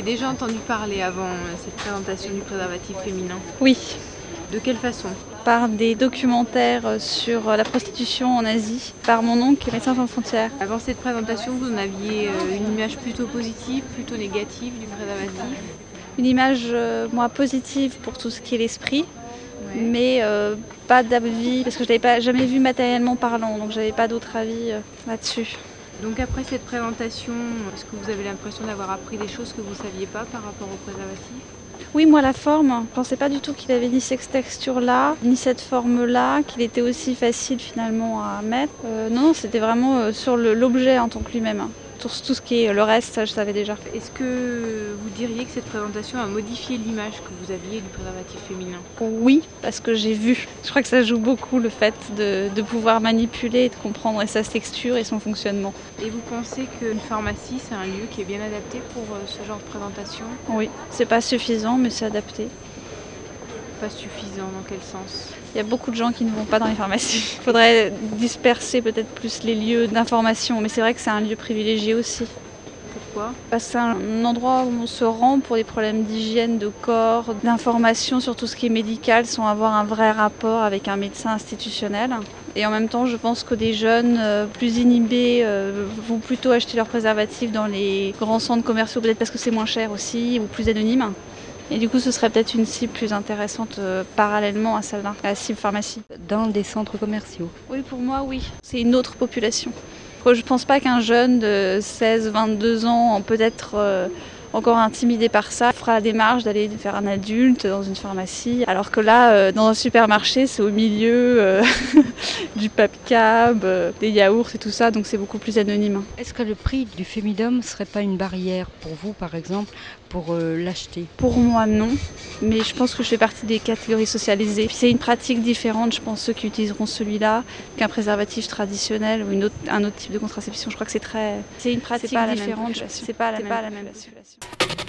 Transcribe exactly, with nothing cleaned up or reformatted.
aviez déjà entendu parler avant euh, cette présentation du préservatif féminin? Oui, De quelle façon? par des documentaires sur la prostitution en Asie, par mon oncle qui est Médecins sans frontières. Avant cette présentation, vous en aviez euh, une image plutôt positive, plutôt négative du préservatif? Une image, euh, moi, positive pour tout ce qui est l'esprit, Ouais. mais euh, pas d'avis, parce que je ne l'avais pas jamais vu matériellement parlant, donc j'avais pas d'autre avis euh, là-dessus. Donc après cette présentation, est-ce que vous avez l'impression d'avoir appris des choses que vous ne saviez pas par rapport au préservatif? Oui, moi, la forme, je pensais pas du tout qu'il avait ni cette texture-là, ni cette forme-là, qu'il était aussi facile finalement à mettre. Euh, non, non, c'était vraiment euh, sur le- l'objet en tant que lui-même. Sur tout ce qui est le reste, ça, je savais déjà. Est-ce que vous diriez que cette présentation a modifié l'image que vous aviez du préservatif féminin? Oui, parce que j'ai vu. Je crois que ça joue beaucoup le fait de, de pouvoir manipuler et de comprendre sa texture et son fonctionnement. Et vous pensez qu'une pharmacie, c'est un lieu qui est bien adapté pour euh, ce genre de présentation? Oui, c'est pas suffisant, mais c'est adapté. Pas suffisant, dans quel sens? Il y a beaucoup de gens qui ne vont pas dans les pharmacies. Il faudrait disperser peut-être plus les lieux d'information, mais c'est vrai que c'est un lieu privilégié aussi. Pourquoi? Parce que c'est un endroit où on se rend pour des problèmes d'hygiène, de corps, d'information sur tout ce qui est médical sans avoir un vrai rapport avec un médecin institutionnel. Et en même temps, je pense que des jeunes euh, plus inhibés euh, vont plutôt acheter leurs préservatifs dans les grands centres commerciaux, peut-être parce que c'est moins cher aussi ou plus anonyme. Et du coup, ce serait peut-être une cible plus intéressante euh, parallèlement à celle-là, à la cible pharmacie. Dans des centres commerciaux. Oui, pour moi, oui. C'est une autre population. Je ne pense pas qu'un jeune de seize vingt-deux ans, peut-être euh, encore intimidé par ça, fera la démarche d'aller faire un adulte dans une pharmacie. Alors que là, euh, dans un supermarché, c'est au milieu euh, du pape-cab, euh, des yaourts et tout ça, donc c'est beaucoup plus anonyme. Est-ce que le prix du Femidom ne serait pas une barrière pour vous, par exemple, pour euh, l'acheter? Pour moi, non. Mais je pense que je fais partie des catégories socialisées. Puis c'est une pratique différente, je pense, ceux qui utiliseront celui-là qu'un préservatif traditionnel ou une autre, un autre type de contraception. Je crois que c'est très... C'est une pratique pas la même différente. population. C'est pas la C'est même pas la même population.